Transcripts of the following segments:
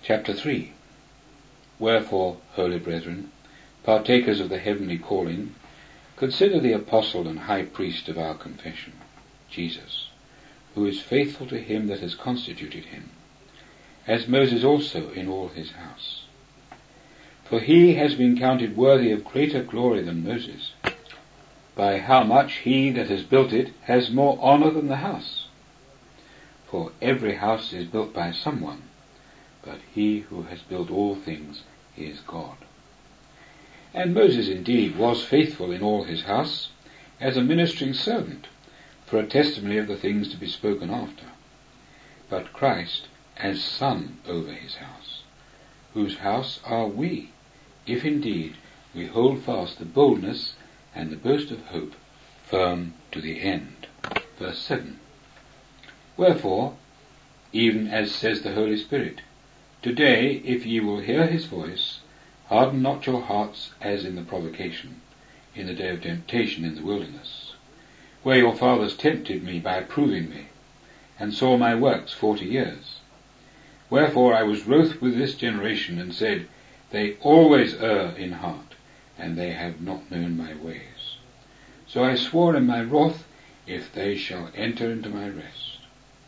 Chapter 3. Wherefore, holy brethren, partakers of the heavenly calling, consider the apostle and high priest of our confession, Jesus, who is faithful to him that has constituted him, as Moses also in all his house. For he has been counted worthy of greater glory than Moses, by how much he that has built it has more honour than the house. For every house is built by someone, but he who has built all things is God. And Moses indeed was faithful in all his house, as a ministering servant, for a testimony of the things to be spoken after. But Christ as Son over his house, whose house are we, if indeed we hold fast the boldness and the boast of hope firm to the end. Verse 7. Wherefore, even as says the Holy Spirit, today, if ye will hear his voice, harden not your hearts as in the provocation, in the day of temptation in the wilderness, where your fathers tempted me by proving me, and saw my works 40 years. Wherefore I was wroth with this generation, and said, they always err in heart, and they have not known my ways. So I swore in my wrath, if they shall enter into my rest.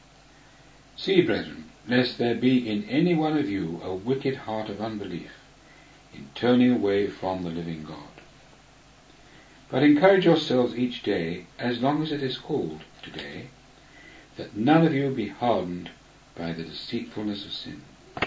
See, brethren, lest there be in any one of you a wicked heart of unbelief, in turning away from the living God. But encourage yourselves each day, as long as it is called today, that none of you be hardened by the deceitfulness of sin.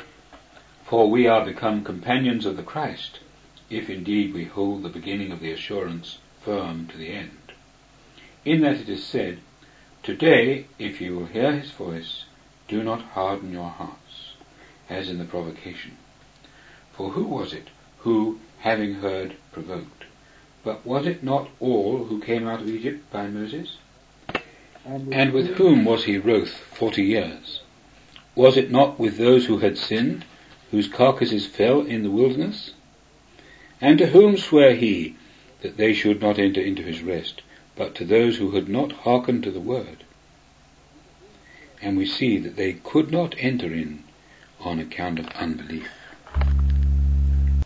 For we are become companions of the Christ, if indeed we hold the beginning of the assurance firm to the end. In that it is said, today, if you will hear his voice, do not harden your hearts, as in the provocation. For who was it who, having heard, provoked? But was it not all who came out of Egypt by Moses? And with whom was he wroth 40 years? Was it not with those who had sinned, whose carcasses fell in the wilderness? And to whom sware he that they should not enter into his rest, but to those who had not hearkened to the word? And we see that they could not enter in on account of unbelief.